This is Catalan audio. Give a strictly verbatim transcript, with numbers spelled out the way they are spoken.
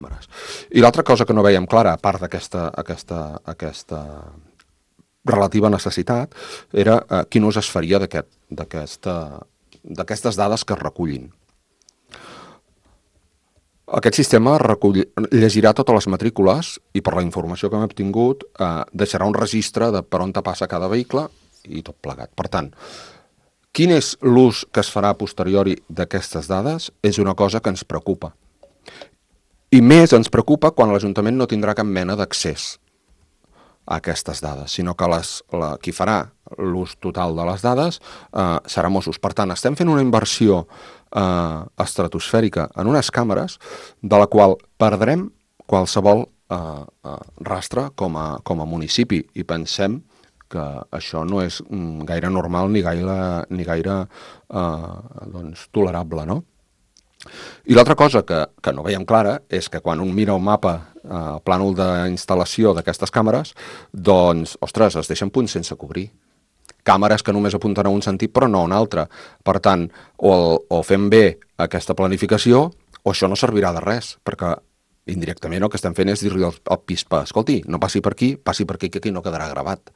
I l'altra cosa que no veiem clara, a part d'aquesta aquesta, aquesta relativa necessitat, era eh, quin ús es faria d'aquestes dades que es recullin. Aquest sistema recull, llegirà totes les matrícules i per la informació que hem obtingut eh, deixarà un registre de per on te passa cada vehicle i tot plegat. Per tant, quin és l'ús que es farà a posteriori d'aquestes dades és una cosa que ens preocupa. I més ens preocupa quan l'Ajuntament no tindrà cap mena d'accés a aquestes dades, sinó que les, la, qui farà l'ús total de les dades eh, serà Mossos. Per tant, estem fent una inversió eh, estratosfèrica en unes càmeres de la qual perdrem qualsevol eh, eh, rastre com a, com a municipi i pensem que això no és mm, gaire normal ni gaire, ni gaire eh, doncs, tolerable, no? I l'altra cosa que, que no veiem clara és que quan un mira el mapa, eh, el plànol d'instal·lació d'aquestes càmeres, doncs, ostres, es deixen punts sense cobrir. Càmeres que només apunten a un sentit però no a un altre. Per tant, o, el, o fem bé aquesta planificació o això no servirà de res, perquè indirectament el que estem fent és dir-li al, al P I S P A, escolti, no passi per aquí, passi per aquí, que aquí no quedarà gravat.